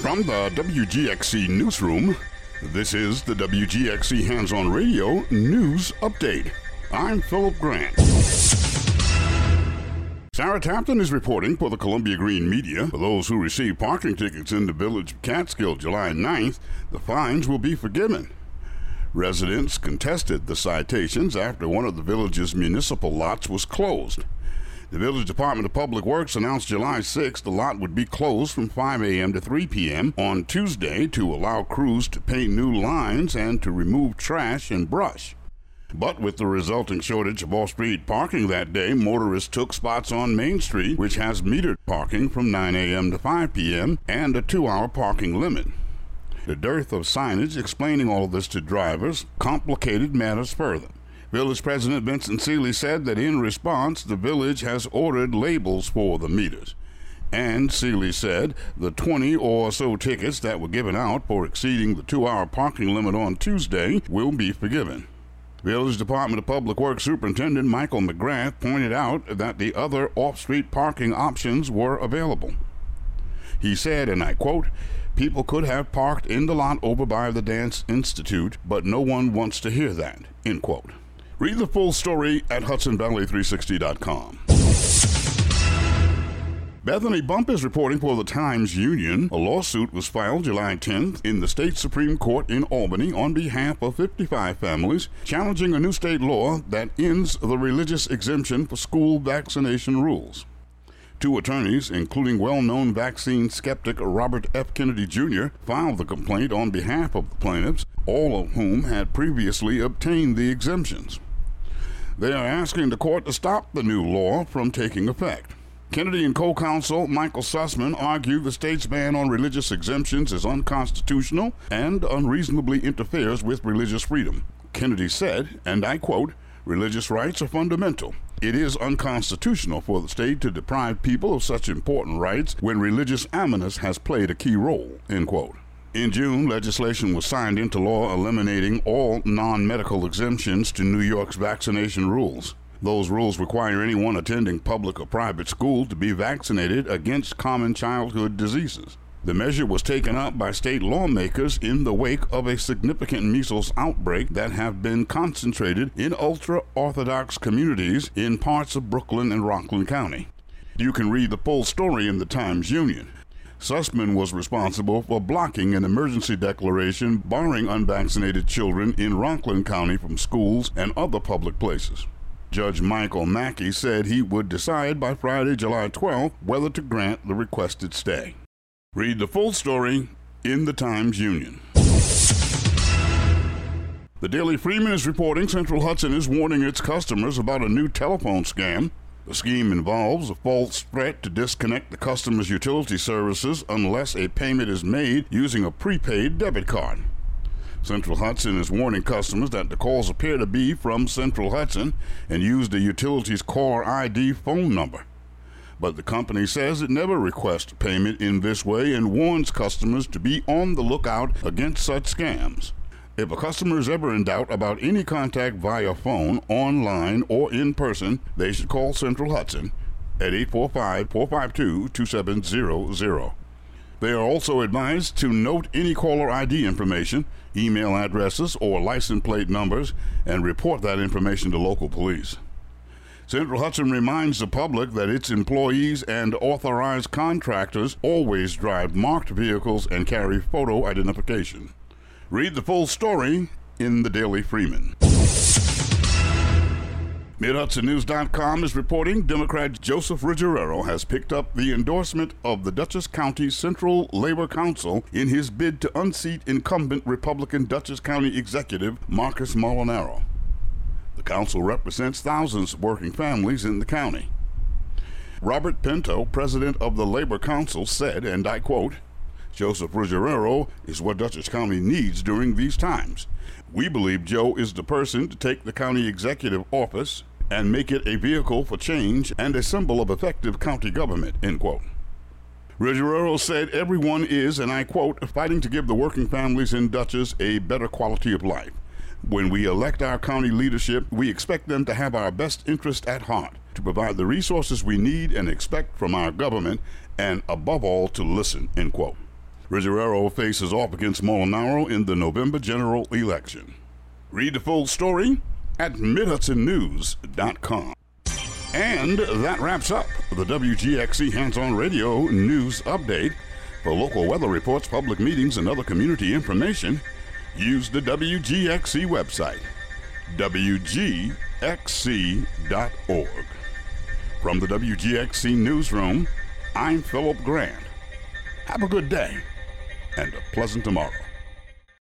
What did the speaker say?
From the WGXC Newsroom, this is the WGXC Hands-On Radio News Update. I'm Philip Grant. Sarah Tapton is reporting for the Columbia Green Media. For those who receive parking tickets in the village of Catskill July 9th, the fines will be forgiven. Residents contested the citations after one of the village's municipal lots was closed. The Village Department of Public Works announced July 6th the lot would be closed from 5 a.m. to 3 p.m. on Tuesday to allow crews to paint new lines and to remove trash and brush. But with the resulting shortage of off-street parking that day, motorists took spots on Main Street, which has metered parking from 9 a.m. to 5 p.m. and a 2-hour parking limit. The dearth of signage explaining all of this to drivers complicated matters further. Village President Vincent Seeley said that in response, the village has ordered labels for the meters. And Seeley said the 20 or so tickets that were given out for exceeding the 2-hour parking limit on Tuesday will be forgiven. Village Department of Public Works Superintendent Michael McGrath pointed out that the other off-street parking options were available. He said, and I quote, "People could have parked in the lot over by the Dance Institute, but no one wants to hear that," end quote. Read the full story at HudsonValley360.com. Bethany Bump is reporting for the Times-Union. A lawsuit was filed July 10th in the state Supreme Court in Albany on behalf of 55 families, challenging a new state law that ends the religious exemption for school vaccination rules. 2 attorneys, including well-known vaccine skeptic Robert F. Kennedy Jr., filed the complaint on behalf of the plaintiffs, all of whom had previously obtained the exemptions. They are asking the court to stop the new law from taking effect. Kennedy and co-counsel Michael Sussman argue the state's ban on religious exemptions is unconstitutional and unreasonably interferes with religious freedom. Kennedy said, and I quote, "Religious rights are fundamental. It is unconstitutional for the state to deprive people of such important rights when religious animus has played a key role," end quote. In June, legislation was signed into law eliminating all non-medical exemptions to New York's vaccination rules. Those rules require anyone attending public or private school to be vaccinated against common childhood diseases. The measure was taken up by state lawmakers in the wake of a significant measles outbreak that have been concentrated in ultra-Orthodox communities in parts of Brooklyn and Rockland County. You can read the full story in the Times-Union. Sussman was responsible for blocking an emergency declaration barring unvaccinated children in Rockland County from schools and other public places. Judge Michael Mackey said he would decide by Friday, July 12th, whether to grant the requested stay. Read the full story in the Times-Union. The Daily Freeman is reporting Central Hudson is warning its customers about a new telephone scam. The scheme involves a false threat to disconnect the customer's utility services unless a payment is made using a prepaid debit card. Central Hudson is warning customers that the calls appear to be from Central Hudson and use the utility's caller ID phone number. But the company says it never requests payment in this way and warns customers to be on the lookout against such scams. If a customer is ever in doubt about any contact via phone, online, or in person, they should call Central Hudson at 845-452-2700. They are also advised to note any caller ID information, email addresses, or license plate numbers, and report that information to local police. Central Hudson reminds the public that its employees and authorized contractors always drive marked vehicles and carry photo identification. Read the full story in the Daily Freeman. MidHudsonNews.com is reporting Democrat Joseph Ruggiero has picked up the endorsement of the Dutchess County Central Labor Council in his bid to unseat incumbent Republican Dutchess County Executive Marcus Molinaro. The council represents thousands of working families in the county. Robert Pinto, president of the Labor Council, said, and I quote, "Joseph Ruggiero is what Dutchess County needs during these times. We believe Joe is the person to take the county executive office and make it a vehicle for change and a symbol of effective county government," end quote. Ruggiero said everyone is, and I quote, "fighting to give the working families in Dutchess a better quality of life. When we elect our county leadership, we expect them to have our best interest at heart, to provide the resources we need and expect from our government, and above all, to listen," end quote. Ruggiero faces off against Molinaro in the November general election. Read the full story at MidHudsonNews.com. And that wraps up the WGXC Hands-On Radio News Update. For local weather reports, public meetings, and other community information, use the WGXC website, WGXC.org. From the WGXC Newsroom, I'm Philip Grant. Have a good day and a pleasant tomorrow.